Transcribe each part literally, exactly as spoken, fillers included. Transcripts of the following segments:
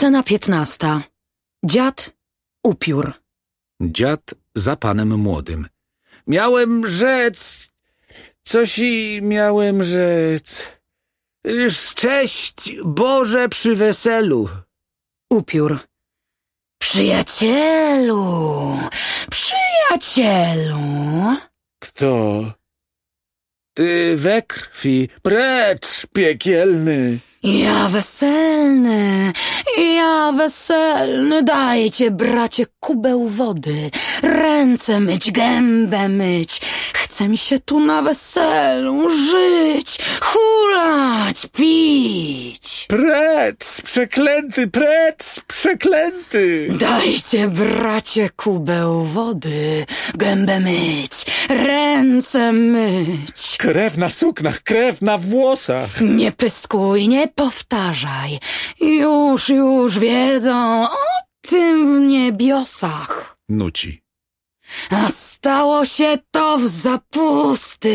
Scena piętnasta. Dziad, upiór. Dziad za panem młodym. Miałem rzec, coś i miałem rzec. Szczęść Boże przy weselu. Upiór. Przyjacielu, przyjacielu. Kto? Ty we krwi, precz piekielny. Ja weselny, ja weselny, dajcie, bracie, kubeł wody, ręce myć, gębę myć. Chce mi się tu na weselu żyć, hulać, pić. Precz, przeklęty, precz, przeklęty. Dajcie, bracie, kubeł wody, gębę myć, ręce myć. Krew na suknach, krew na włosach. Nie pyskuj, nie powtarzaj. Już, już wiedzą o tym w niebiosach. Nuci. A stało się to w zapusty.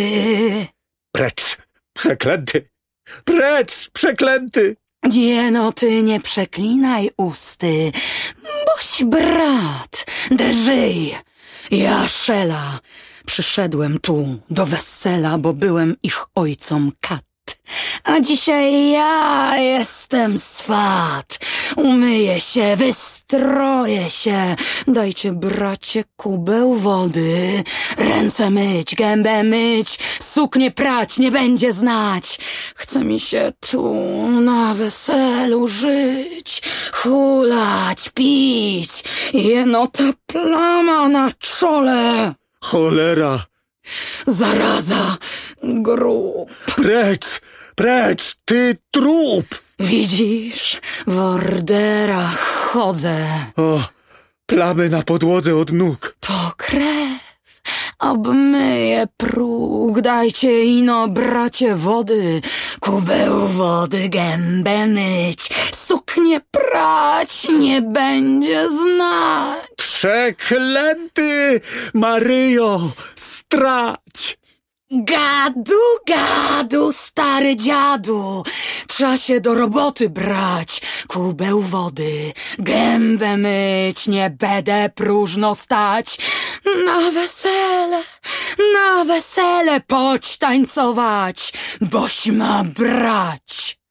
Precz, przeklęty, precz, przeklęty. Nie no, ty nie przeklinaj usty, boś brat, drżyj. Ja, Szela, przyszedłem tu do wesela, bo byłem ich ojcom kat. A dzisiaj ja jestem swat. Umyję się, wystroję się. Dajcie, bracie, kubeł wody. Ręce myć, gębę myć, suknię prać nie będzie znać. Chce mi się tu na weselu żyć, hulać, pić. Jeno ta plama na czole. Cholera. Zaraza, grób. Precz, precz, ty trup. Widzisz, w orderach chodzę. O, plamy na podłodze od nóg. To krew, obmyję próg. Dajcie ino, bracie, wody, kubeł wody, gębę myć, suknię prać nie będzie znać. Przeklęty, Maryjo, strać. Gadu, gadu, stary dziadu, trzeba się do roboty brać. Kubeł wody, gębę myć, nie będę próżno stać. Na wesele, na wesele poć tańcować, boś ma brać.